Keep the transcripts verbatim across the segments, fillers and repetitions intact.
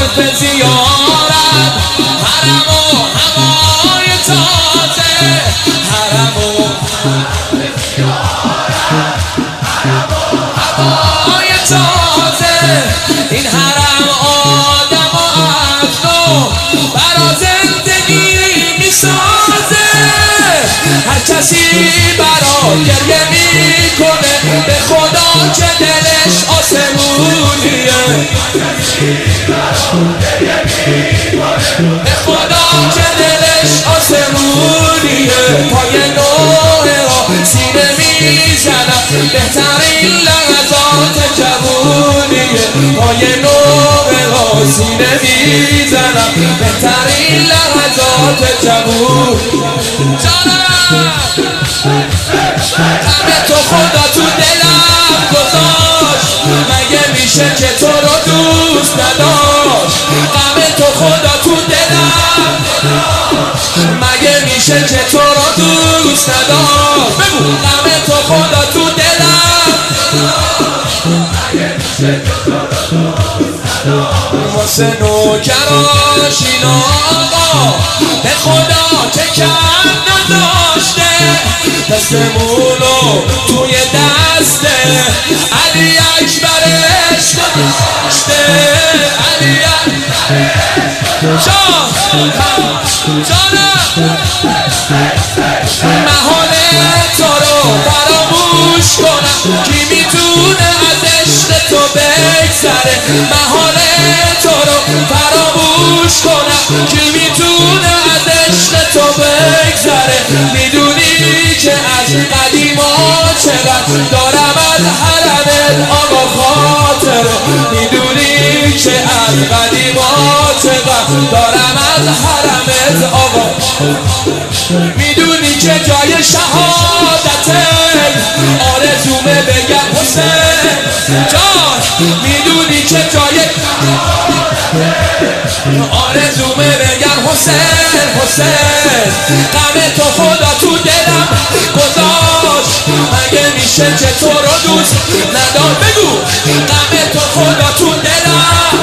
به زیارت، حرم و هوای تازه، حرم و هوای تازه. این حرم آدم و عقل برا زندگی میسازه. هر کسی برا گریه میکنه به خدا که دلش آسمونیه، به خدا که دلش آسمونیه. پای نوه را سینه میزنم بهترین لحظات جوونیه. پای نوه را سینه میزنم بهترین لحظات جوون. جانم همه تو خدا تو دلم گذاشت، مگه میشه که تو رو دوست نداشت؟ همه تو خدا تو دلم، مگه میشه که تو رو دوست نداشت؟ بگو همه تو خدا تو دلم، واسه نوکراش این آقا به خدا که کم نداشته، دستمونو توی دسته علی اکبرش گذاشته. علی جان جانم محال تو رو فراموش کنم، کی میتونه از عشق تو بگذره؟ محال تو رو فراموش کنم، کی میتونه از عشق تو بگذره؟ میدونی که از قدیما چقدر دارم از حرمت آقا خاطره، میدونی که از قدیما چقدر دارم از حرمت آقا، میدونی که جای شهادته آرزومه بگم حسین جان، میدونی که جای آرزومه بگم حسین حسین. غم تو خدا تو دلم گذاشت، مگه میشه که تو رو دوست نداشت؟ بگو غم تو خدا تو دلم،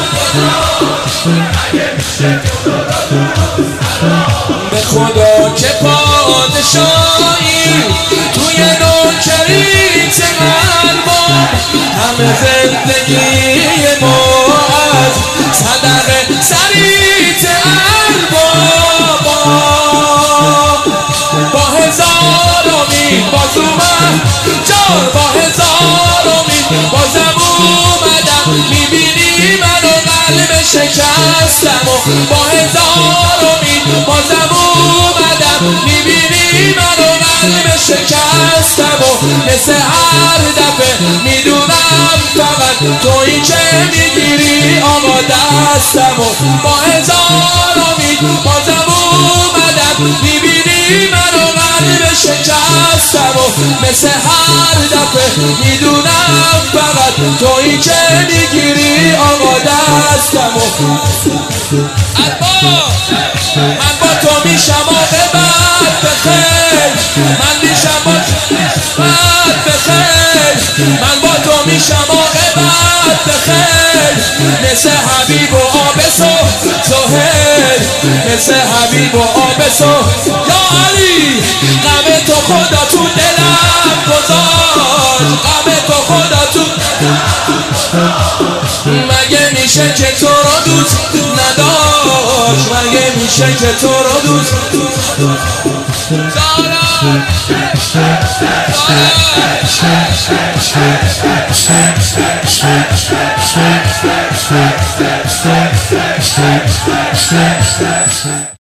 به خدا که پادشاهی توی نوکریت قلبم، همه زندگی ما از صدق سریت الباب، با هزار امید باز اومد جان، با هزار امید بازم اومدم، میبینی منو قلب شکستم و با هزار امید بازم اومدم، میبینی منو قلب شکستم و مثل هر دفعه میدونم فقط تویی که میگیری آقا دستم و با هزار امید بازم اومدم، میبینی منو قلب شکستم و مثل هر دفعه میدونم فقط تویی که میگیری آقا دستم و من با تو میشم عاقبت بخیر، من میشم عاقبت بخیر، من با تو میشم عاقبت بخیر، مثل حبیب و آب سهیل، مثل حبیب و آب سهیل. یا علی غم تو خدا تو دلم گذاشت، غم تو خدا تو، مگه میشه که تو رو دوست نداشت؟ مگه میشه که تو رو دوست دارم؟